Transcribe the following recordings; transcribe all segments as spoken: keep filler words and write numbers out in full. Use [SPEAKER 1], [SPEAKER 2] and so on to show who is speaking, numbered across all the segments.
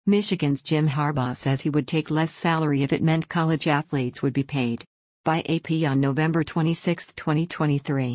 [SPEAKER 1] Michigan's Jim Harbaugh says he would take less salary if it meant college athletes would be paid. By A P on November twenty-sixth, twenty twenty-three.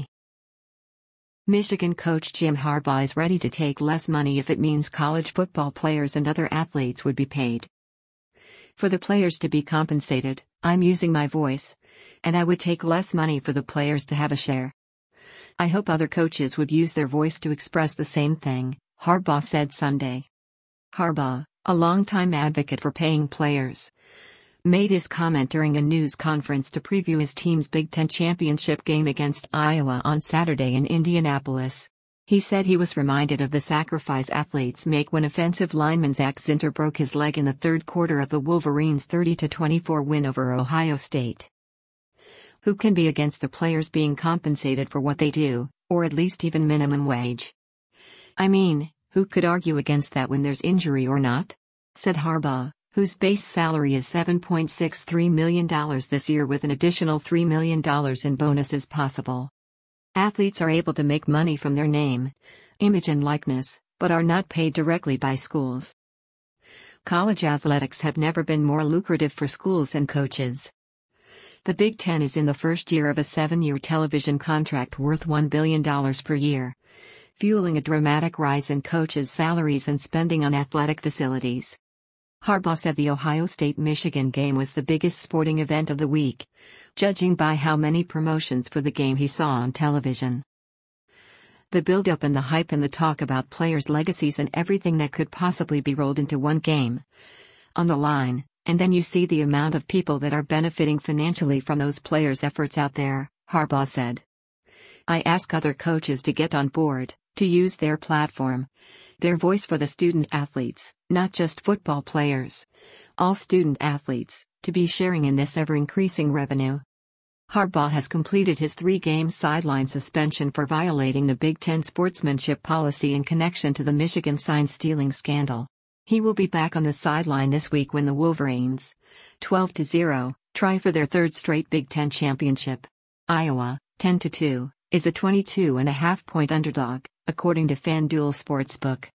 [SPEAKER 1] Michigan coach Jim Harbaugh is ready to take less money if it means college football players and other athletes would be paid. For the players to be compensated, I'm using my voice. And I would take less money for the players to have a share. I hope other coaches would use their voice to express the same thing, Harbaugh said Sunday. Harbaugh, a longtime advocate for paying players, made his comment during a news conference to preview his team's Big Ten championship game against Iowa on Saturday in Indianapolis. He said he was reminded of the sacrifice athletes make when offensive lineman Zach Zinter broke his leg in the third quarter of the Wolverines' thirty to twenty-four win over Ohio State. Who can be against the players being compensated for what they do, or at least even minimum wage? I mean, who could argue against that when there's injury or not? Said Harbaugh, whose base salary is seven point six three million dollars this year with an additional three million dollars in bonuses possible. Athletes are able to make money from their name, image and likeness, but are not paid directly by schools. College athletics have never been more lucrative for schools and coaches. The Big Ten is in the first year of a seven-year television contract worth one billion dollars per year, fueling a dramatic rise in coaches' salaries and spending on athletic facilities. Harbaugh said the Ohio State-Michigan game was the biggest sporting event of the week, judging by how many promotions for the game he saw on television. The build-up and the hype and the talk about players' legacies and everything that could possibly be rolled into one game on the line, and then you see the amount of people that are benefiting financially from those players' efforts out there, Harbaugh said. I ask other coaches to get on board, to use their platform, their voice for the student athletes, not just football players, all student athletes, to be sharing in this ever-increasing revenue. Harbaugh has completed his three-game sideline suspension for violating the Big Ten sportsmanship policy in connection to the Michigan sign-stealing scandal. He will be back on the sideline this week when the Wolverines, twelve to zero, try for their third straight Big Ten championship. Iowa, ten to two, is a twenty-two and a half point underdog, according to FanDuel Sportsbook.